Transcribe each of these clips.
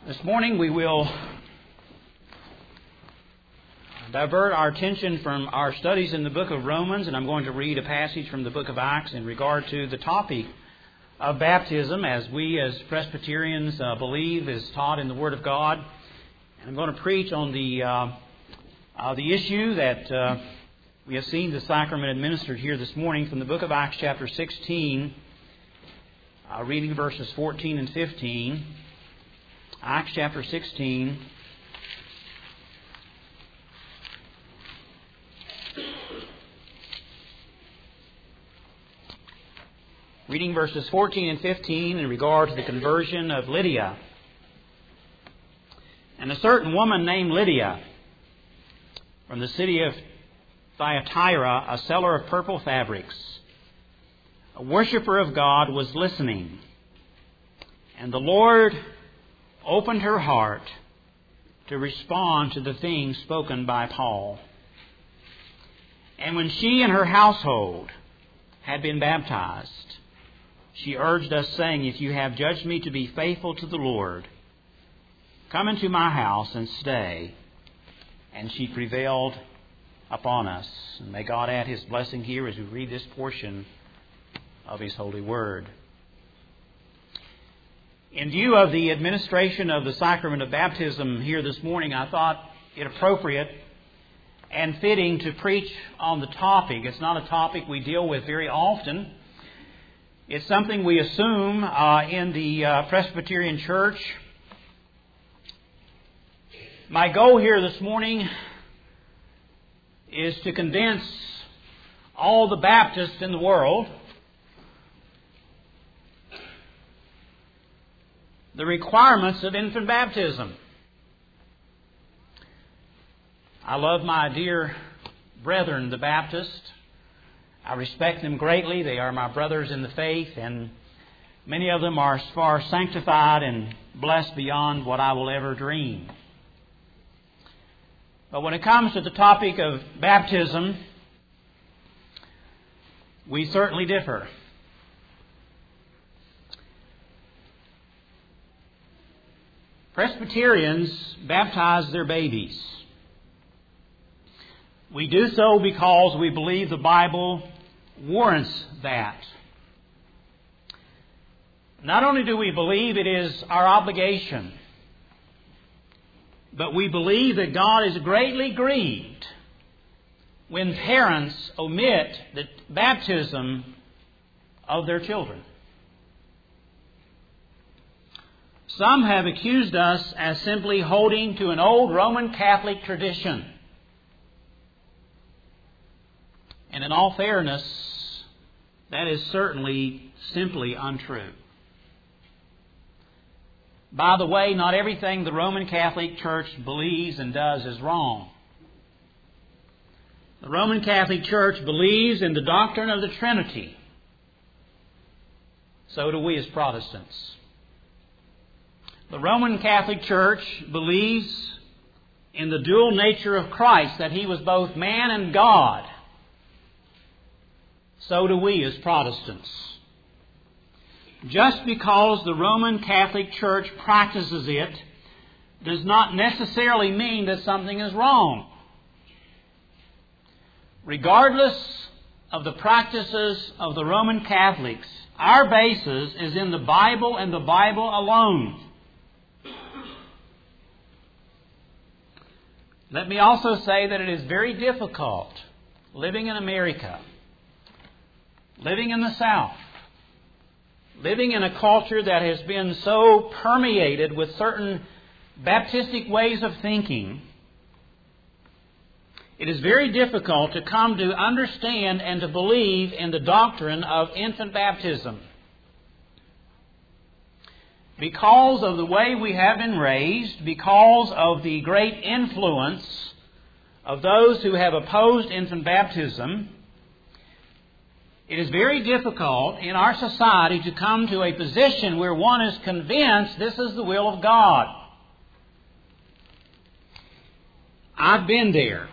This morning we will divert our attention from our studies in the book of Romans, and I'm going to read a passage from the book of Acts in regard to the topic of baptism, as we as Presbyterians believe is taught in the Word of God. And I'm going to preach on the issue that we have seen the sacrament administered here this morning from the book of Acts chapter 16, reading verses 14 and 15. Acts chapter 16. Reading verses 14 and 15 in regard to the conversion of Lydia. And a certain woman named Lydia, from the city of Thyatira, a seller of purple fabrics, a worshipper of God, was listening. And the Lord opened her heart to respond to the things spoken by Paul. And when she and her household had been baptized, she urged us, saying, "If you have judged me to be faithful to the Lord, come into my house and stay." And she prevailed upon us. And may God add His blessing here as we read this portion of His holy word. In view of the administration of the sacrament of baptism here this morning, I thought it appropriate and fitting to preach on the topic. It's not a topic we deal with very often. It's something we assume in the Presbyterian Church. My goal here this morning is to convince all the Baptists in the world the requirements of infant baptism. I love my dear brethren, the Baptists. I respect them greatly. They are my brothers in the faith, and many of them are as far sanctified and blessed beyond what I will ever dream. But when it comes to the topic of baptism, we certainly differ. Presbyterians baptize their babies. We do so because we believe the Bible warrants that. Not only do we believe it is our obligation, but we believe that God is greatly grieved when parents omit the baptism of their children. Some have accused us as simply holding to an old Roman Catholic tradition. And in all fairness, that is certainly simply untrue. By the way, not everything the Roman Catholic Church believes and does is wrong. The Roman Catholic Church believes in the doctrine of the Trinity. So do we as Protestants. The Roman Catholic Church believes in the dual nature of Christ, that He was both man and God. So do we as Protestants. Just because the Roman Catholic Church practices it does not necessarily mean that something is wrong. Regardless of the practices of the Roman Catholics, our basis is in the Bible and the Bible alone. Let me also say that it is very difficult living in America, living in the South, living in a culture that has been so permeated with certain Baptistic ways of thinking. It is very difficult to come to understand and to believe in the doctrine of infant baptism. Because of the way we have been raised, because of the great influence of those who have opposed infant baptism, it is very difficult in our society to come to a position where one is convinced this is the will of God. I've been there.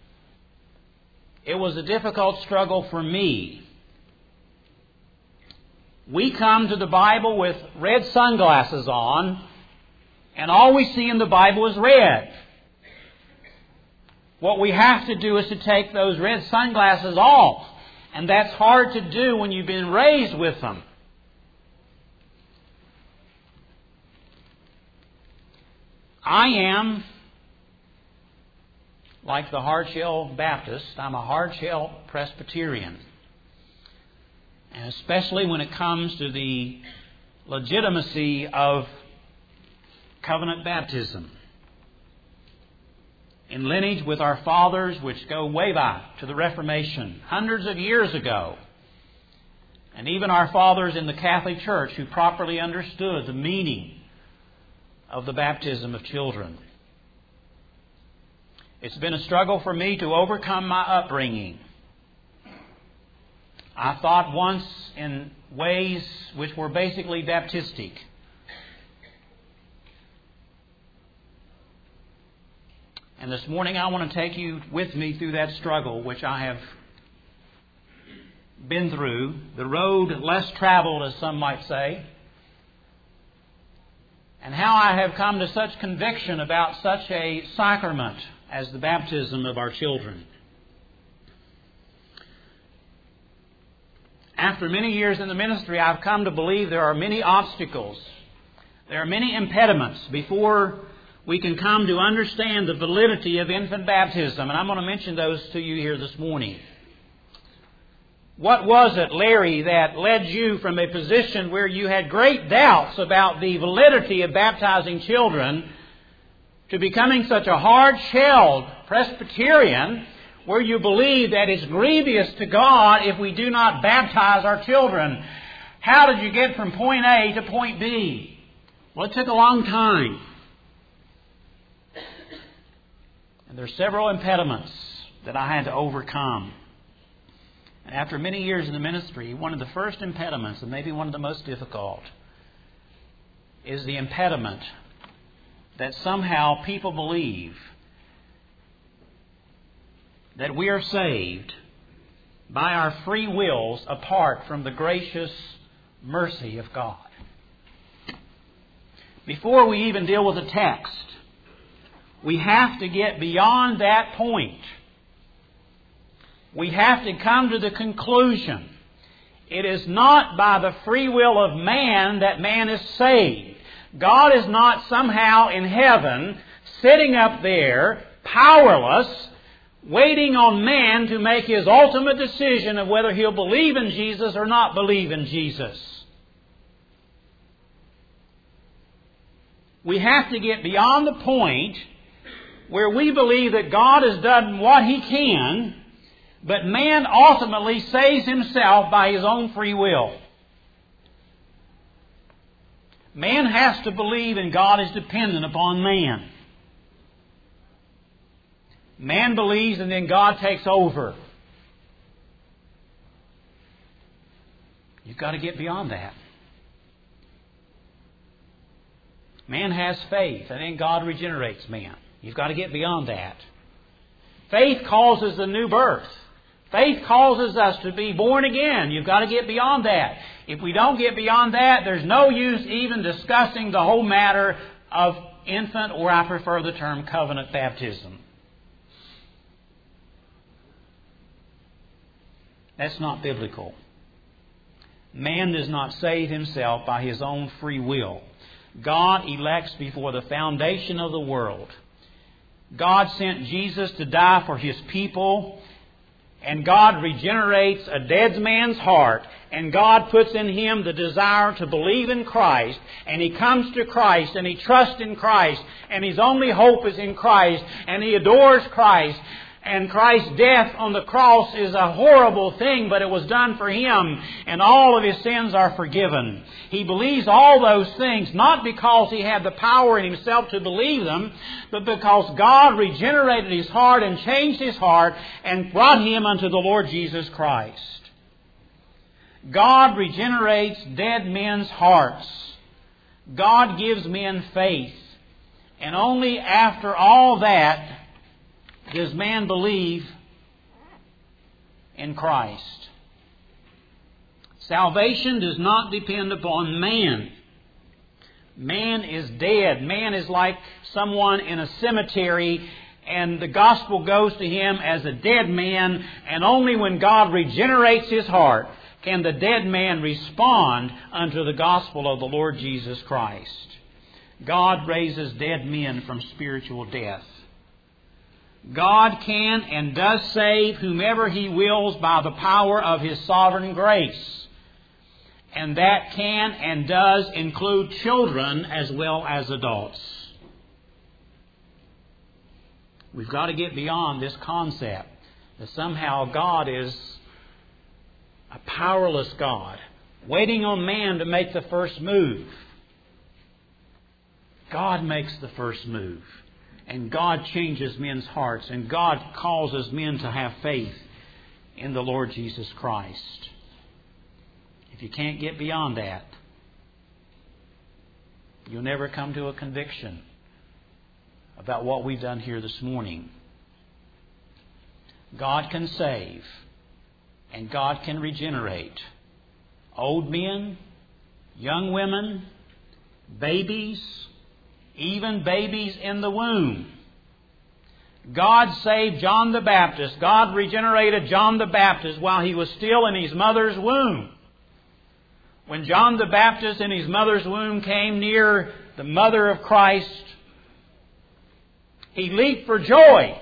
It was a difficult struggle for me. We come to the Bible with red sunglasses on And all we see in the Bible is red. What we have to do is to take those red sunglasses off. And that's hard to do when you've been raised with them. I am, like the hardshell Baptist, I'm a hardshell Presbyterian. And especially when it comes to the legitimacy of covenant baptism. In lineage with our fathers, which go way back to the Reformation, hundreds of years ago. And even our fathers in the Catholic Church who properly understood the meaning of the baptism of children. It's been a struggle for me to overcome my upbringing. I thought once in ways which were basically Baptistic. And this morning I want to take you with me through that struggle which I have been through, the road less traveled, as some might say, and how I have come to such conviction about such a sacrament as the baptism of our children. After many years in the ministry, I've come to believe there are many obstacles. There are many impediments before we can come to understand the validity of infant baptism. And I'm going to mention those to you here this morning. What was it, Larry, that led you from a position where you had great doubts about the validity of baptizing children to becoming such a hard-shelled Presbyterian where you believe that it's grievous to God if we do not baptize our children? How did you get from point A to point B? Well, it took a long time. And there are several impediments that I had to overcome. And after many years in the ministry, one of the first impediments, and maybe one of the most difficult, is the impediment that somehow people believe that we are saved by our free wills apart from the gracious mercy of God. Before we even deal with the text, we have to get beyond that point. We have to come to the conclusion it is not by the free will of man that man is saved. God is not somehow in heaven sitting up there powerless, waiting on man to make his ultimate decision of whether he'll believe in Jesus or not believe in Jesus. We have to get beyond the point where we believe that God has done what He can, but man ultimately saves himself by his own free will. Man has to believe and God is dependent upon man. Man believes and then God takes over. You've got to get beyond that. Man has faith and then God regenerates man. You've got to get beyond that. Faith causes the new birth. Faith causes us to be born again. You've got to get beyond that. If we don't get beyond that, there's no use even discussing the whole matter of infant, or I prefer the term covenant baptism. That's not biblical. Man does not save himself by his own free will. God elects before the foundation of the world. God sent Jesus to die for His people. And God regenerates a dead man's heart. And God puts in him the desire to believe in Christ. And he comes to Christ and he trusts in Christ. And his only hope is in Christ. And he adores Christ. And Christ's death on the cross is a horrible thing, but it was done for him. And all of his sins are forgiven. He believes all those things, not because he had the power in himself to believe them, but because God regenerated his heart and changed his heart and brought him unto the Lord Jesus Christ. God regenerates dead men's hearts. God gives men faith. And only after all that does man believe in Christ. Salvation does not depend upon man. Man is dead. Man is like someone in a cemetery, and the gospel goes to him as a dead man, and only when God regenerates his heart can the dead man respond unto the gospel of the Lord Jesus Christ. God raises dead men from spiritual death. God can and does save whomever He wills by the power of His sovereign grace. And that can and does include children as well as adults. We've got to get beyond this concept that somehow God is a powerless God, waiting on man to make the first move. God makes the first move. And God changes men's hearts. And God causes men to have faith in the Lord Jesus Christ. If you can't get beyond that, you'll never come to a conviction about what we've done here this morning. God can save. And God can regenerate. Old men, young women, babies, even babies in the womb. God saved John the Baptist. God regenerated John the Baptist while he was still in his mother's womb. When John the Baptist in his mother's womb came near the mother of Christ, he leaped for joy,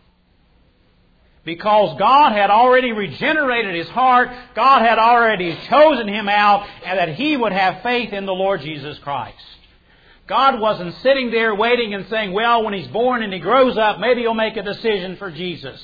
because God had already regenerated his heart. God had already chosen him out, and that he would have faith in the Lord Jesus Christ. God wasn't sitting there waiting and saying, well, when he's born and he grows up, maybe he'll make a decision for Jesus.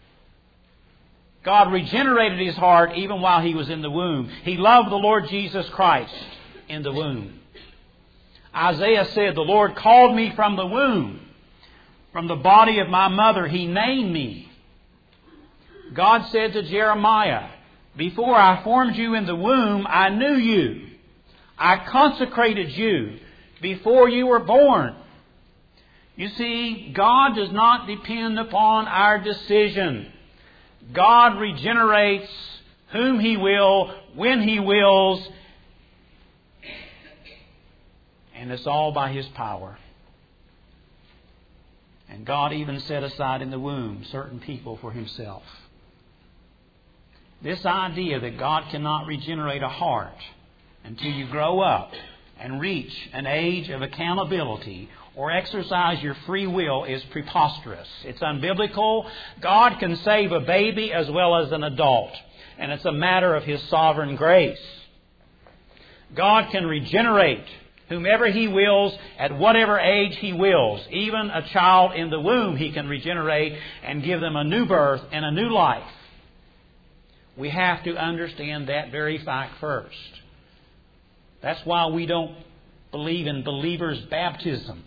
God regenerated his heart even while he was in the womb. He loved the Lord Jesus Christ in the womb. Isaiah said, the Lord called me from the womb. From the body of my mother, He named me. God said to Jeremiah, before I formed you in the womb, I knew you. I consecrated you before you were born. You see, God does not depend upon our decision. God regenerates whom He will, when He wills, and it's all by His power. And God even set aside in the womb certain people for Himself. This idea that God cannot regenerate a heart until you grow up and reach an age of accountability or exercise your free will is preposterous. It's unbiblical. God can save a baby as well as an adult, and it's a matter of His sovereign grace. God can regenerate whomever He wills at whatever age He wills. Even a child in the womb He can regenerate and give them a new birth and a new life. We have to understand that very fact first. That's why we don't believe in believers' baptism.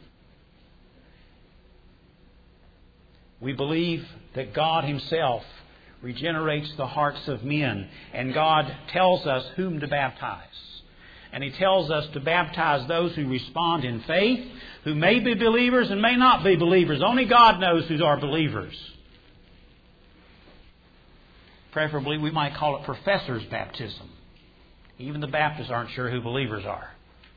We believe that God Himself regenerates the hearts of men, and God tells us whom to baptize. And He tells us to baptize those who respond in faith, who may be believers and may not be believers. Only God knows who are believers. Preferably, we might call it professor's baptism. Even the Baptists aren't sure who believers are.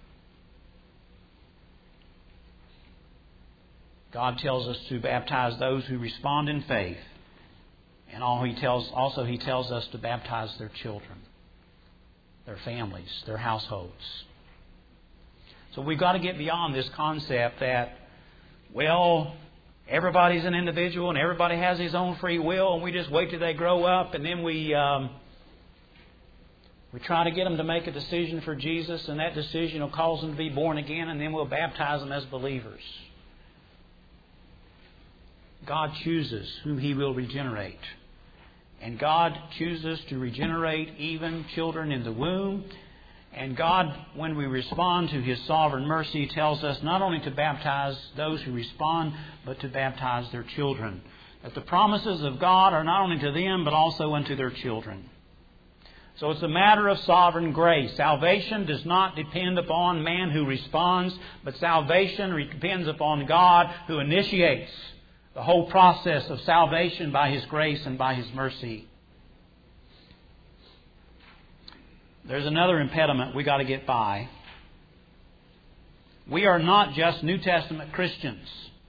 God tells us to baptize those who respond in faith. And He tells us to baptize their children, their families, their households. So we've got to get beyond this concept that, well, everybody's an individual and everybody has his own free will, and we just wait till they grow up, and then we try to get them to make a decision for Jesus, and that decision will cause them to be born again, and then we'll baptize them as believers. God chooses whom He will regenerate. And God chooses to regenerate even children in the womb. And God, when we respond to His sovereign mercy, tells us not only to baptize those who respond, but to baptize their children. That the promises of God are not only to them, but also unto their children. So it's a matter of sovereign grace. Salvation does not depend upon man who responds, but salvation depends upon God who initiates the whole process of salvation by His grace and by His mercy. There's another impediment we got to get by. We are not just New Testament Christians.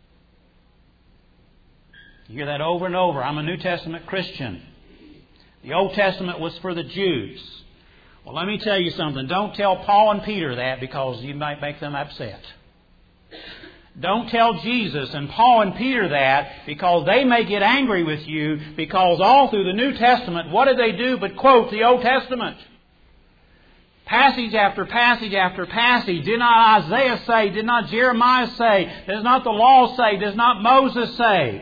You hear that over and over. I'm a New Testament Christian. The Old Testament was for the Jews. Well, let me tell you something. Don't tell Paul and Peter that, because you might make them upset. Don't tell Jesus and Paul and Peter that, because they may get angry with you, because all through the New Testament, what did they do but quote the Old Testament? Passage after passage after passage. Did not Isaiah say? Did not Jeremiah say? Does not the law say? Does not Moses say?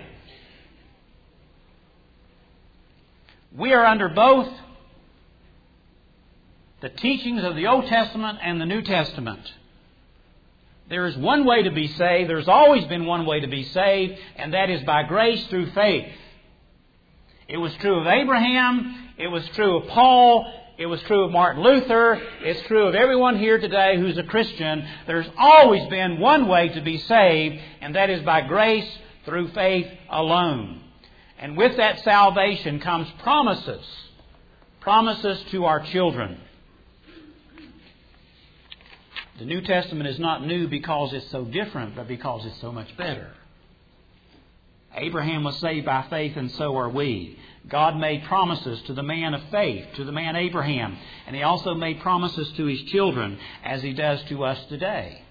We are under both the teachings of the Old Testament and the New Testament. There is one way to be saved. There's always been one way to be saved, and that is by grace through faith. It was true of Abraham. It was true of Paul. It was true of Martin Luther. It's true of everyone here today who's a Christian. There's always been one way to be saved, and that is by grace through faith alone. And with that salvation comes promises. Promises to our children. The New Testament is not new because it's so different, but because it's so much better. Abraham was saved by faith, and so are we. God made promises to the man of faith, to the man Abraham, and He also made promises to His children, as He does to us today.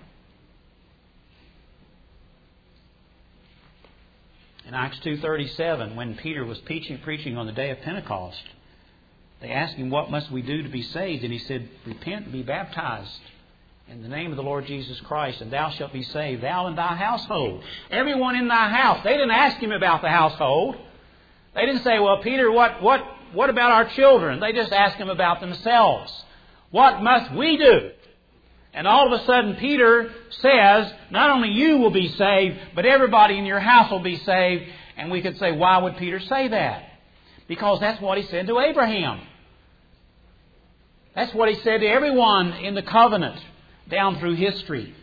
In Acts 2:37, when Peter was preaching on the day of Pentecost, they asked him, "What must we do to be saved?" And he said, "Repent and be baptized in the name of the Lord Jesus Christ, and thou shalt be saved, thou and thy household." Everyone in thy house. They didn't ask him about the household. They didn't say, "Well, Peter, what about our children?" They just asked him about themselves. What must we do? And all of a sudden, Peter says, not only you will be saved, but everybody in your house will be saved. And we could say, why would Peter say that? Because that's what he said to Abraham. That's what he said to everyone in the covenant down through history.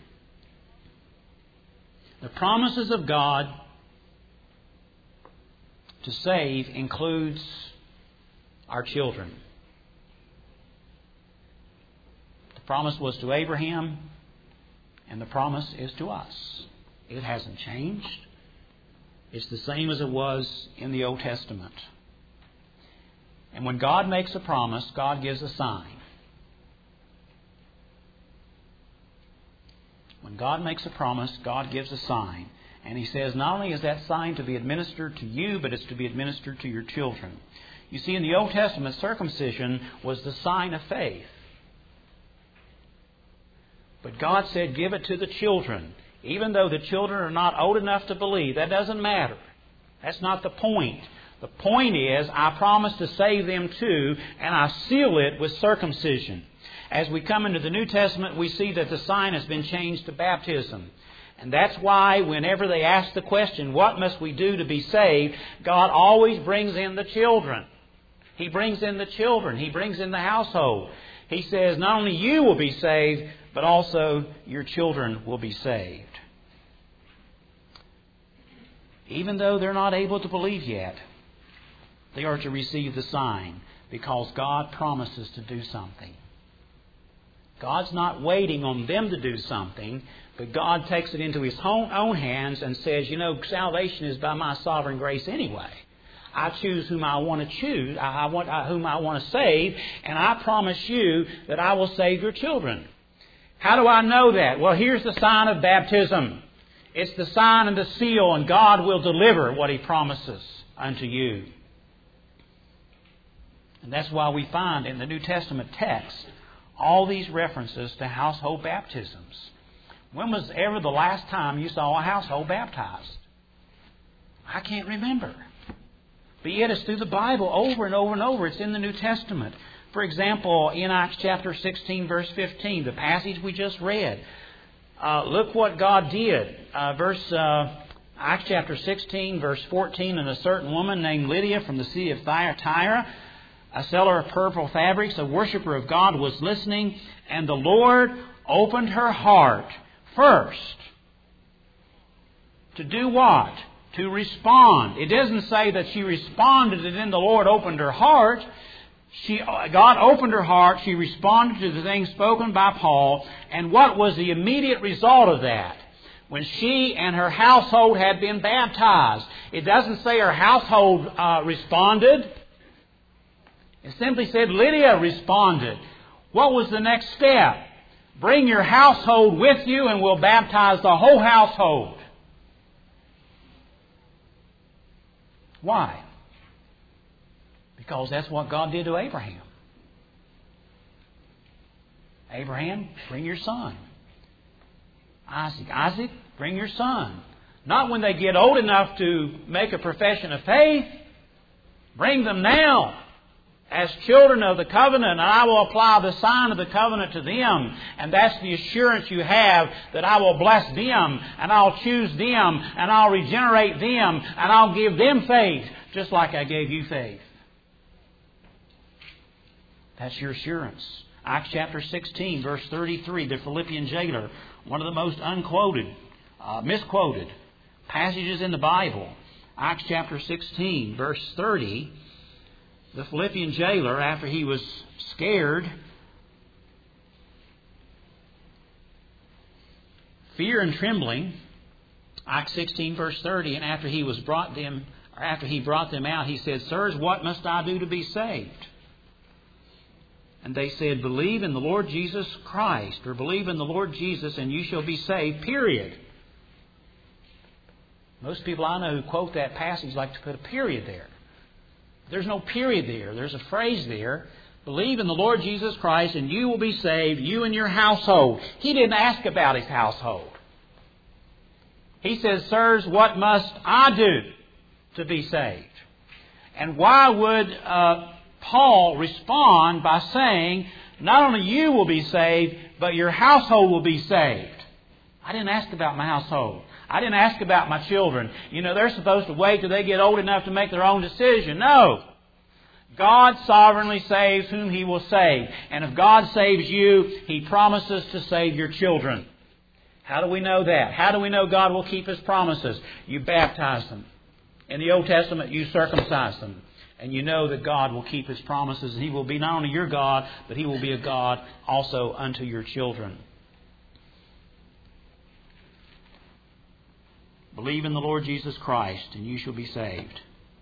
The promises of God to save includes our children. The promise was to Abraham, and the promise is to us. It hasn't changed. It's the same as it was in the Old Testament. And when God makes a promise, God gives a sign. When God makes a promise, God gives a sign. And He says not only is that sign to be administered to you, but it's to be administered to your children. You see, in the Old Testament, circumcision was the sign of faith. But God said, give it to the children. Even though the children are not old enough to believe, that doesn't matter. That's not the point. The point is, I promise to save them too, and I seal it with circumcision. As we come into the New Testament, we see that the sign has been changed to baptism. And that's why whenever they ask the question, what must we do to be saved? God always brings in the children. He brings in the children. He brings in the household. He says not only you will be saved, but also your children will be saved. Even though they're not able to believe yet, they are to receive the sign because God promises to do something. God's not waiting on them to do something, but God takes it into His own hands and says, salvation is by my sovereign grace anyway. I choose whom I want to choose, whom I want to save, and I promise you that I will save your children. How do I know that? Well, here's the sign of baptism. It's the sign and the seal, and God will deliver what He promises unto you. And that's why we find in the New Testament text all these references to household baptisms. When was ever the last time you saw a household baptized? I can't remember. But yet it's through the Bible over and over and over. It's in the New Testament. For example, in Acts chapter 16, verse 15, the passage we just read. Look what God did. Acts chapter 16, verse 14, and a certain woman named Lydia from the city of Thyatira, a seller of purple fabrics, a worshiper of God, was listening, and the Lord opened her heart first. To do what? To respond. It doesn't say that she responded and then the Lord opened her heart. God opened her heart. She responded to the things spoken by Paul. And what was the immediate result of that? When she and her household had been baptized. It doesn't say her household responded. It simply said Lydia responded. What was the next step? Bring your household with you and we'll baptize the whole household. Why? Because that's what God did to Abraham. Abraham, bring your son. Isaac, bring your son. Not when they get old enough to make a profession of faith. Bring them now as children of the covenant, and I will apply the sign of the covenant to them. And that's the assurance you have that I will bless them, and I'll choose them, and I'll regenerate them, and I'll give them faith, just like I gave you faith. That's your assurance. Acts chapter 16, verse 33, the Philippian jailer, one of the most misquoted passages in the Bible. Acts chapter 16, verse 30, the Philippian jailer, after he was scared, fear and trembling, Acts 16, verse 30, and after he brought them out, he said, "Sirs, what must I do to be saved?" And they said, "Believe in the Lord Jesus Christ," or "Believe in the Lord Jesus and you shall be saved," period. Most people I know who quote that passage like to put a period there. There's no period there. There's a phrase there. Believe in the Lord Jesus Christ and you will be saved, you and your household. He didn't ask about his household. He says, "Sirs, what must I do to be saved?" And why would Paul respond by saying, not only you will be saved, but your household will be saved? I didn't ask about my household. I didn't ask about my children. They're supposed to wait till they get old enough to make their own decision. No. God sovereignly saves whom He will save. And if God saves you, He promises to save your children. How do we know that? How do we know God will keep His promises? You baptize them. In the Old Testament, you circumcise them. And you know that God will keep His promises. And He will be not only your God, but He will be a God also unto your children. Believe in the Lord Jesus Christ and you shall be saved.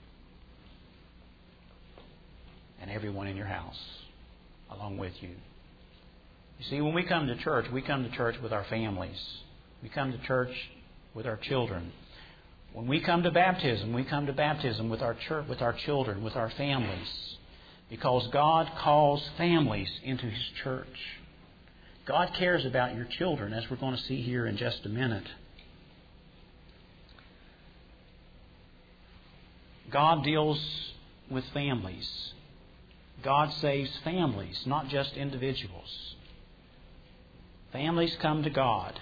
And everyone in your house along with you. You see, when we come to church with our families. We come to church with our children. When we come to baptism with our church, with our children, with our families. Because God calls families into His church. God cares about your children, as we're going to see here in just a minute. God deals with families. God saves families, not just individuals. Families come to God.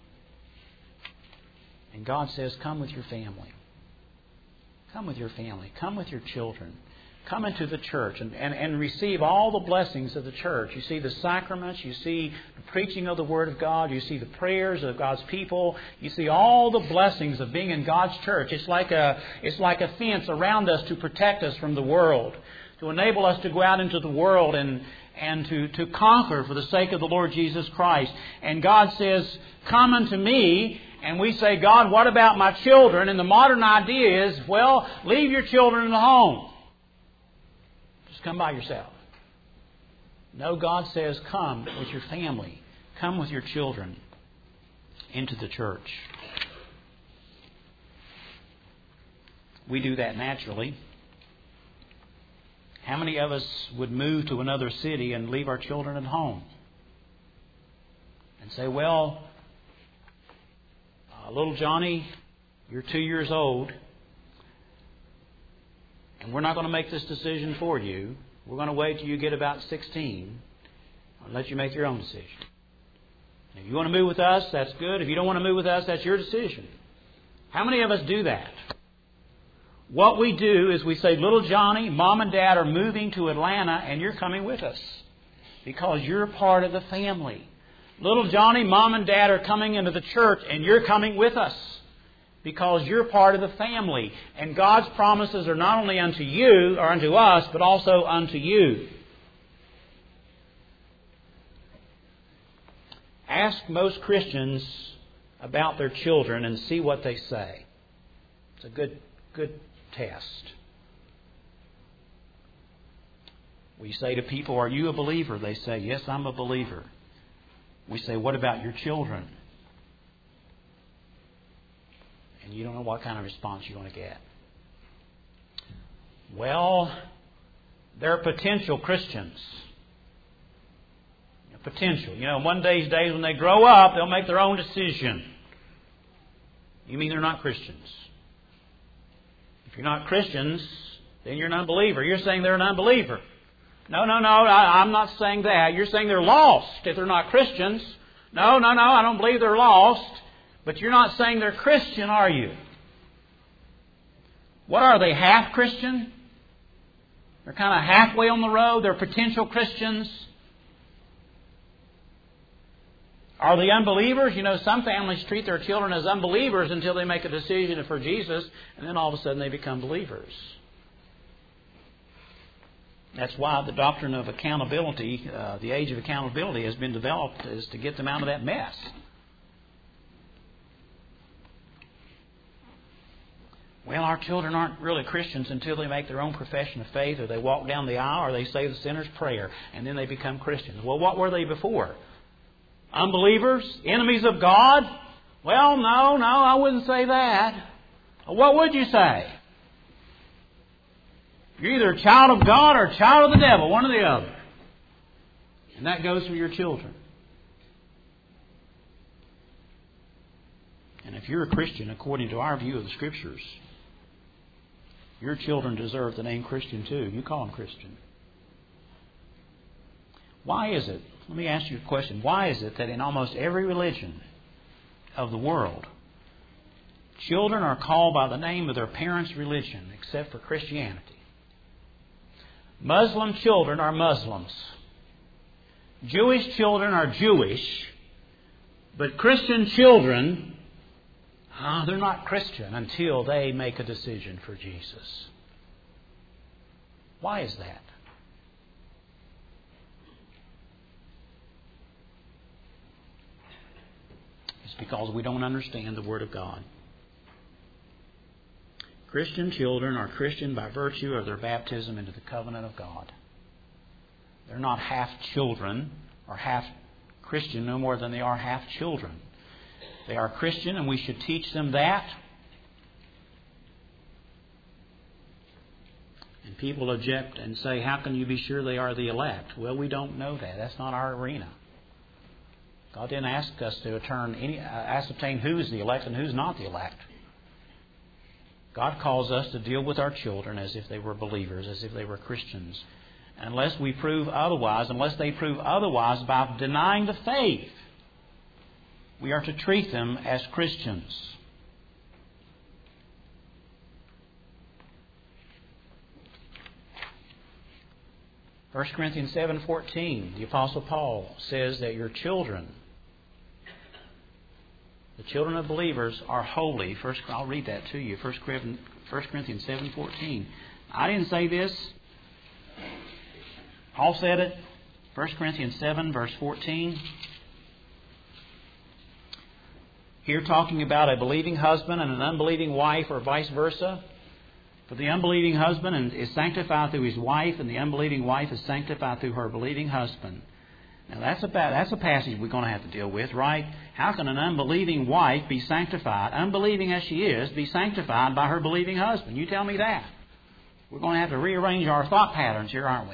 And God says, come with your family. Come with your family. Come with your children. Come into the church and receive all the blessings of the church. You see the sacraments. You see the preaching of the Word of God. You see the prayers of God's people. You see all the blessings of being in God's church. It's like a fence around us to protect us from the world, to enable us to go out into the world and to conquer for the sake of the Lord Jesus Christ. And God says, come unto me. And we say, God, what about my children? And the modern idea is, well, leave your children in the home. Just come by yourself. No, God says, come with your family. Come with your children into the church. We do that naturally. How many of us would move to another city and leave our children at home? And say, well, little Johnny, you're 2 years old, and we're not going to make this decision for you. We're going to wait till you get about 16 and let you make your own decision. If you want to move with us, that's good. If you don't want to move with us, that's your decision. How many of us do that? What we do is we say, little Johnny, Mom and Dad are moving to Atlanta and you're coming with us because you're part of the family. Little Johnny, Mom and Dad are coming into the church and you're coming with us because you're part of the family. And God's promises are not only unto you or unto us, but also unto you. Ask most Christians about their children and see what they say. It's a good test. We say to people, "Are you a believer?" They say, "Yes, I'm a believer." We say, "What about your children?" And you don't know what kind of response you're going to get. "Well, they're potential Christians." Potential. One of these days when they grow up, they'll make their own decision. You mean they're not Christians? If you're not Christians, then you're an unbeliever. You're saying they're an unbeliever. No, I'm not saying that. You're saying they're lost if they're not Christians. No, I don't believe they're lost. But you're not saying they're Christian, are you? What are they, half Christian? They're kind of halfway on the road. They're potential Christians. Are they unbelievers? Some families treat their children as unbelievers until they make a decision for Jesus, and then all of a sudden they become believers. That's why the doctrine of accountability, the age of accountability, has been developed, is to get them out of that mess. Well, our children aren't really Christians until they make their own profession of faith, or they walk down the aisle, or they say the sinner's prayer, and then they become Christians. Well, what were they before? Unbelievers? Enemies of God? Well, no, I wouldn't say that. What would you say? You're either a child of God or a child of the devil, one or the other. And that goes for your children. And if you're a Christian, according to our view of the Scriptures, your children deserve the name Christian too. You call them Christian. Why is it? Let me ask you a question. Why is it that in almost every religion of the world, children are called by the name of their parents' religion, except for Christianity? Muslim children are Muslims. Jewish children are Jewish. But Christian children, they're not Christian until they make a decision for Jesus. Why is that? It's because we don't understand the Word of God. Christian children are Christian by virtue of their baptism into the covenant of God. They're not half children or half Christian no more than they are half children. They are Christian, and we should teach them that. And people object and say, how can you be sure they are the elect? Well, we don't know that. That's not our arena. God didn't ask us to ascertain who's the elect and who's not the elect. God calls us to deal with our children as if they were believers, as if they were Christians. Unless they prove otherwise by denying the faith, we are to treat them as Christians. First Corinthians 7:14, the Apostle Paul says that your children, the children of believers, are holy. I'll read that to you. 1 Corinthians 7:14. I didn't say this. Paul said it. 1 Corinthians 7, verse 14. Here talking about a believing husband and an unbelieving wife, or vice versa. For the unbelieving husband is sanctified through his wife, and the unbelieving wife is sanctified through her believing husband. Now that's a passage we're going to have to deal with, right? How can an unbelieving wife be sanctified, unbelieving as she is, be sanctified by her believing husband? You tell me that. We're going to have to rearrange our thought patterns here, aren't we?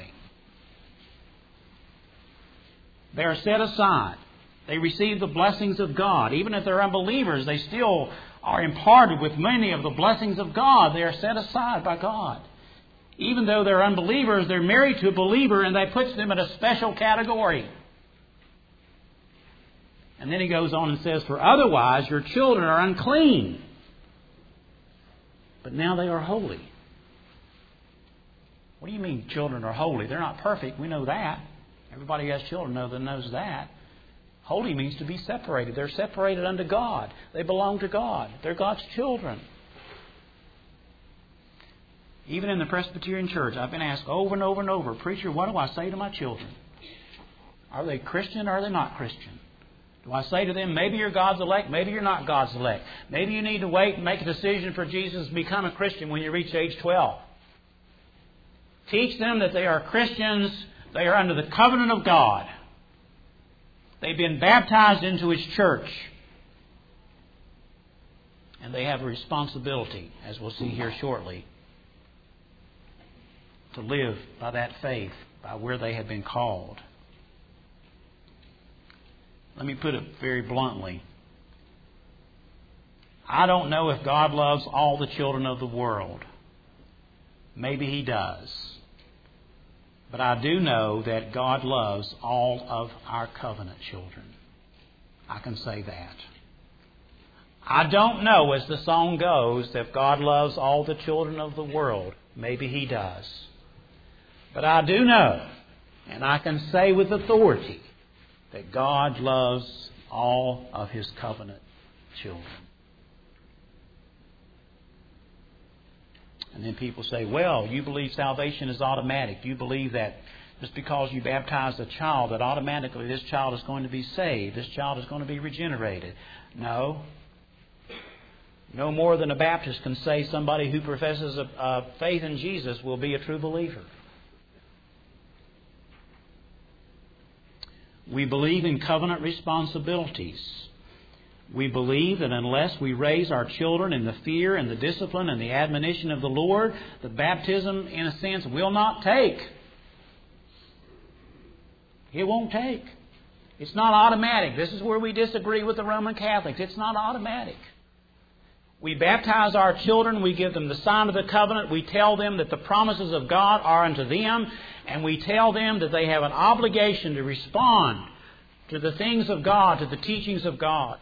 They are set aside. They receive the blessings of God. Even if they're unbelievers, they still are imparted with many of the blessings of God. They are set aside by God. Even though they're unbelievers, they're married to a believer, and that puts them in a special category. And then he goes on and says, for otherwise your children are unclean, but now they are holy. What do you mean children are holy? They're not perfect. We know that. Everybody who has children knows that. Holy means to be separated. They're separated unto God. They belong to God. They're God's children. Even in the Presbyterian Church, I've been asked over and over and over, Preacher, what do I say to my children? Are they Christian or are they not Christian? Do I say to them, maybe you're God's elect, maybe you're not God's elect. Maybe you need to wait and make a decision for Jesus and become a Christian when you reach age 12. Teach them that they are Christians. They are under the covenant of God. They've been baptized into His church. And they have a responsibility, as we'll see here shortly, to live by that faith, by where they have been called. Let me put it very bluntly. I don't know if God loves all the children of the world. Maybe He does. But I do know that God loves all of our covenant children. I can say that. I don't know, as the song goes, if God loves all the children of the world. Maybe He does. But I do know, and I can say with authority, that God loves all of His covenant children. And then people say, well, you believe salvation is automatic. You believe that just because you baptize a child, that automatically this child is going to be saved. This child is going to be regenerated. No. No more than a Baptist can say somebody who professes a faith in Jesus will be a true believer. We believe in covenant responsibilities. We believe that unless we raise our children in the fear and the discipline and the admonition of the Lord, the baptism, in a sense, will not take. It won't take. It's not automatic. This is where we disagree with the Roman Catholics. It's not automatic. We baptize our children. We give them the sign of the covenant. We tell them that the promises of God are unto them. And we tell them that they have an obligation to respond to the things of God, to the teachings of God.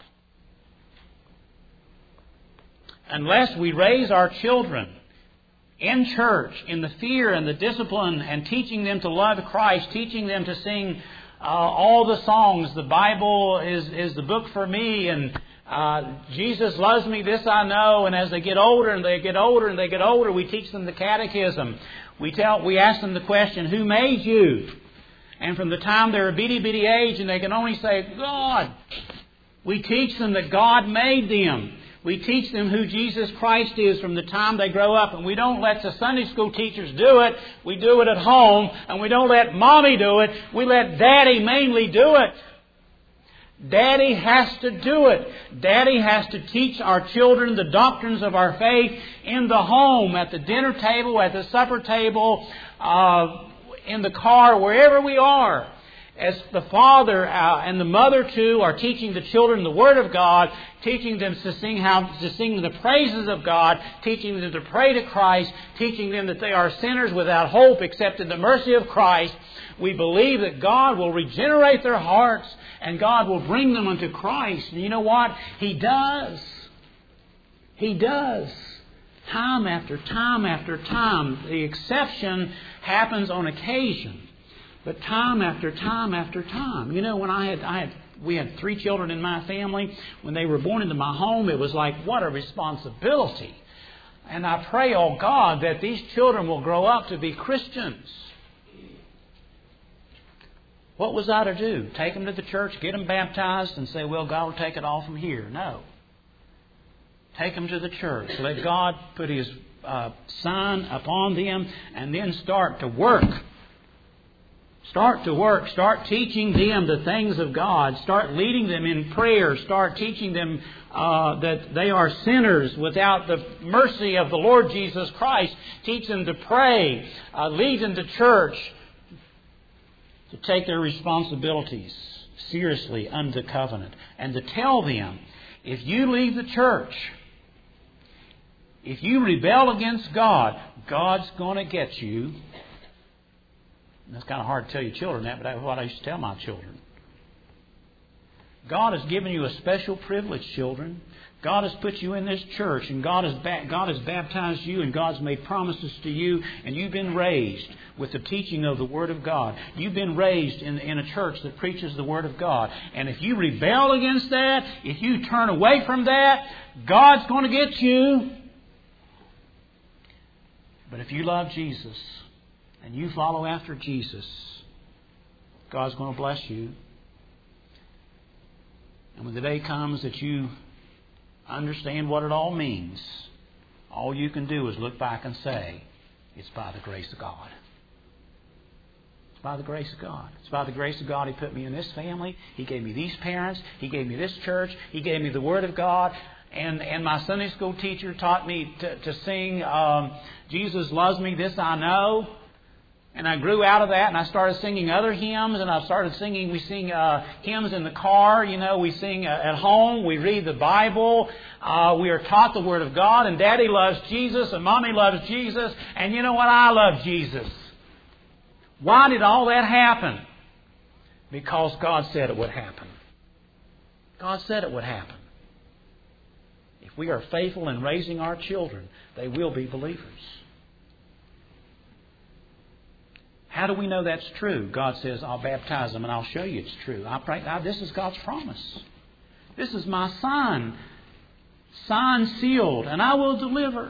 Unless we raise our children in church, in the fear and the discipline, and teaching them to love Christ, teaching them to sing all the songs, the Bible is the book for me, and Jesus loves me, this I know. And as they get older and they get older and they get older, we teach them the catechism. We ask them the question, who made you? And from the time they're a bitty age and they can only say, God, we teach them that God made them. We teach them who Jesus Christ is from the time they grow up. And we don't let the Sunday school teachers do it. We do it at home. And we don't let Mommy do it. We let Daddy mainly do it. Daddy has to do it. Daddy has to teach our children the doctrines of our faith in the home, at the dinner table, at the supper table, in the car, wherever we are. As the father and the mother too are teaching the children the Word of God, teaching them to sing the praises of God, teaching them to pray to Christ, teaching them that they are sinners without hope except in the mercy of Christ. We believe that God will regenerate their hearts and God will bring them unto Christ. And you know what? He does. He does. Time after time after time. The exception happens on occasion. But time after time after time. You know, when we had 3 children in my family. When they were born into my home, it was like, what a responsibility. And I pray, oh God, that these children will grow up to be Christians. What was I to do? Take them to the church, get them baptized, and say, well, God will take it all from here. No. Take them to the church. Let God put His sign upon them, and then start to work. Start to work. Start teaching them the things of God. Start leading them in prayer. Start teaching them that they are sinners without the mercy of the Lord Jesus Christ. Teach them to pray. Lead them to church. To take their responsibilities seriously under the covenant. And to tell them, if you leave the church, if you rebel against God, God's going to get you. And that's kind of hard to tell your children that, but that's what I used to tell my children. God has given you a special privilege, children. God has put you in this church, and God has baptized you, and God's made promises to you, and you've been raised with the teaching of the Word of God. You've been raised in a church that preaches the Word of God. And if you rebel against that, if you turn away from that, God's going to get you. But if you love Jesus and you follow after Jesus, God's going to bless you. And when the day comes that you understand what it all means, all you can do is look back and say, it's by the grace of God. It's by the grace of God. It's by the grace of God He put me in this family. He gave me these parents. He gave me this church. He gave me the Word of God. And my Sunday school teacher taught me to sing, Jesus loves me, this I know. And I grew out of that, and I started singing other hymns, and I started singing, we sing hymns in the car, we sing at home, we read the Bible, we are taught the Word of God, and Daddy loves Jesus, and Mommy loves Jesus, and you know what? I love Jesus. Why did all that happen? Because God said it would happen. God said it would happen. If we are faithful in raising our children, they will be believers. How do we know that's true? God says, I'll baptize them and I'll show you it's true. This is God's promise. This is my sign. Sign sealed, and I will deliver.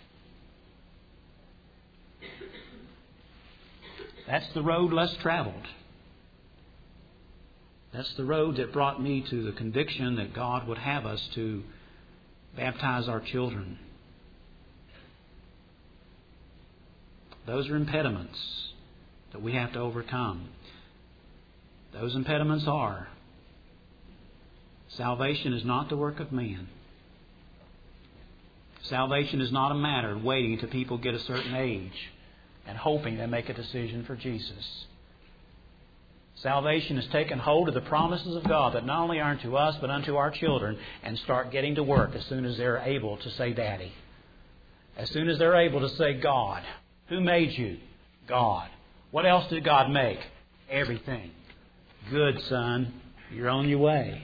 That's the road less traveled. That's the road that brought me to the conviction that God would have us to baptize our children. Those are impediments that we have to overcome. Those impediments are: salvation is not the work of man. Salvation is not a matter of waiting until people get a certain age and hoping they make a decision for Jesus. Salvation is taking hold of the promises of God that not only are unto us but unto our children, and start getting to work as soon as they're able to say Daddy. As soon as they're able to say God. Who made you? God. What else did God make? Everything. Good, son. You're on your way.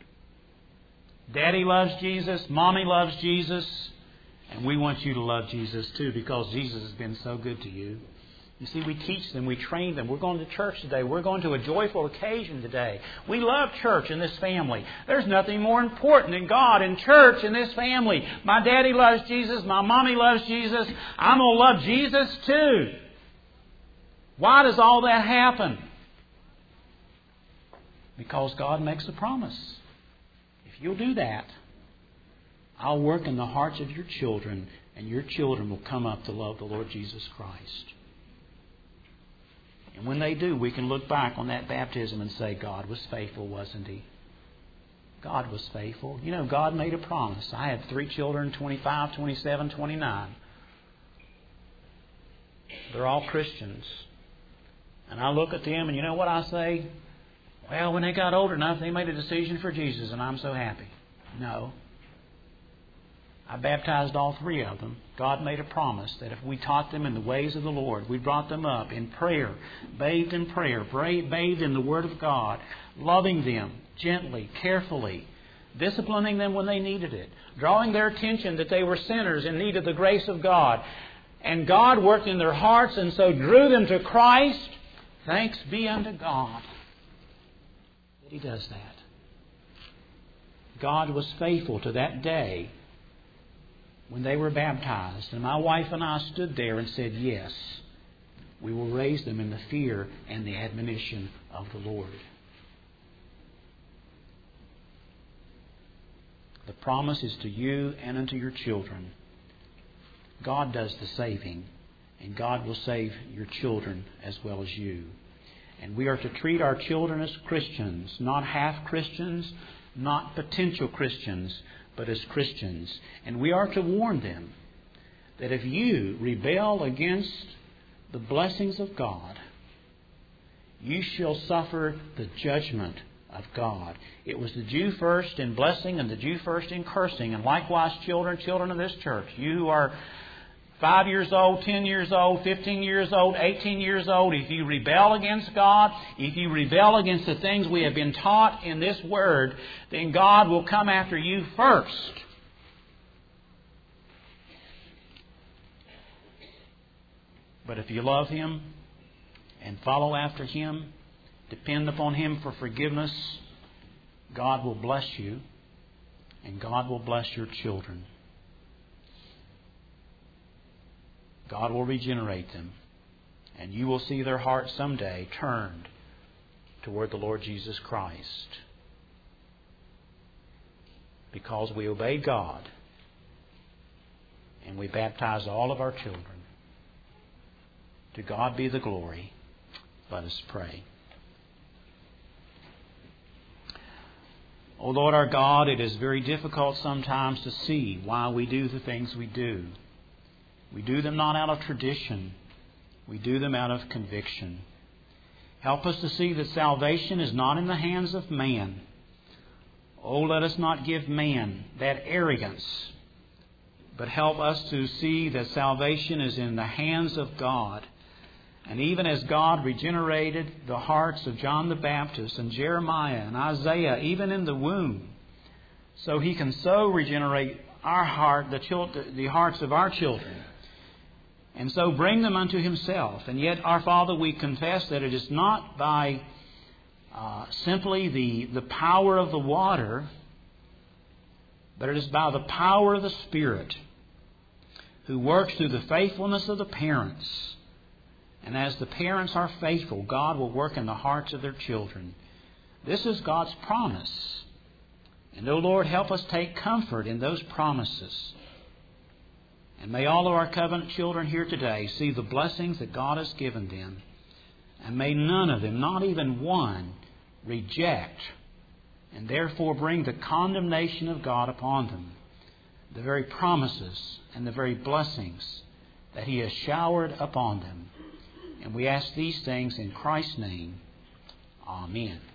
Daddy loves Jesus. Mommy loves Jesus. And we want you to love Jesus too, because Jesus has been so good to you. You see, we teach them, we train them. We're going to church today. We're going to a joyful occasion today. We love church in this family. There's nothing more important than God and church in this family. My daddy loves Jesus. My mommy loves Jesus. I'm going to love Jesus too. Why does all that happen? Because God makes a promise. If you'll do that, I'll work in the hearts of your children, and your children will come up to love the Lord Jesus Christ. And when they do, we can look back on that baptism and say, God was faithful, wasn't He? God was faithful. You know, God made a promise. I had 3 children, 25, 27, 29. They're all Christians. And I look at them, and you know what I say? Well, when they got older enough, they made a decision for Jesus, and I'm so happy. No. I baptized all 3 of them. God made a promise that if we taught them in the ways of the Lord, we brought them up in prayer, bathed in the Word of God, loving them gently, carefully, disciplining them when they needed it, drawing their attention that they were sinners in need of the grace of God. And God worked in their hearts and so drew them to Christ. Thanks be unto God that He does that. God was faithful to that day when they were baptized. And my wife and I stood there and said, yes, we will raise them in the fear and the admonition of the Lord. The promise is to you and unto your children. God does the saving, and God will save your children as well as you. And we are to treat our children as Christians, not half Christians, not potential Christians, but as Christians. And we are to warn them that if you rebel against the blessings of God, you shall suffer the judgment of God. It was the Jew first in blessing and the Jew first in cursing. And likewise, children of this church, you who are 5 years old, 10 years old, 15 years old, 18 years old, if you rebel against God, if you rebel against the things we have been taught in this Word, then God will come after you first. But if you love Him and follow after Him, depend upon Him for forgiveness, God will bless you and God will bless your children. God will regenerate them, and you will see their hearts someday turned toward the Lord Jesus Christ. Because we obeyed God and we baptized all of our children. To God be the glory. Let us pray. O Lord our God, it is very difficult sometimes to see why we do the things we do. We do them not out of tradition. We do them out of conviction. Help us to see that salvation is not in the hands of man. Oh, let us not give man that arrogance, but help us to see that salvation is in the hands of God. And even as God regenerated the hearts of John the Baptist and Jeremiah and Isaiah, even in the womb, so He can so regenerate our heart, the hearts of our children, and so bring them unto Himself. And yet, our Father, we confess that it is not by simply the power of the water, but it is by the power of the Spirit who works through the faithfulness of the parents. And as the parents are faithful, God will work in the hearts of their children. This is God's promise. And, O Lord, help us take comfort in those promises. And may all of our covenant children here today see the blessings that God has given them. And may none of them, not even one, reject and therefore bring the condemnation of God upon them. The very promises and the very blessings that He has showered upon them. And we ask these things in Christ's name. Amen.